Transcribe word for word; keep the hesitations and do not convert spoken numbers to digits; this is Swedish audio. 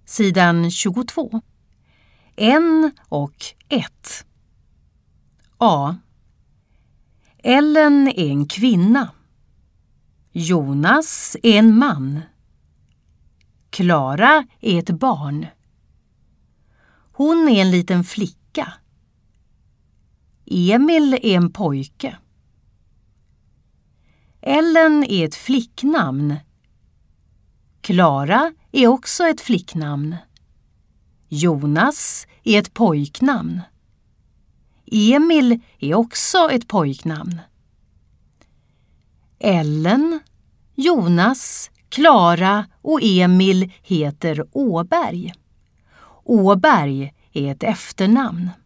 Sidan tjugotvå. En och ett. A. Ellen är en kvinna. Jonas är en man. Klara är ett barn. Hon är en liten flicka. Emil är en pojke. Ellen är ett flicknamn. Klara är också ett flicknamn. Jonas är ett pojknamn. Emil är också ett pojknamn. Ellen, Jonas, Klara och Emil heter Åberg. Åberg är ett efternamn.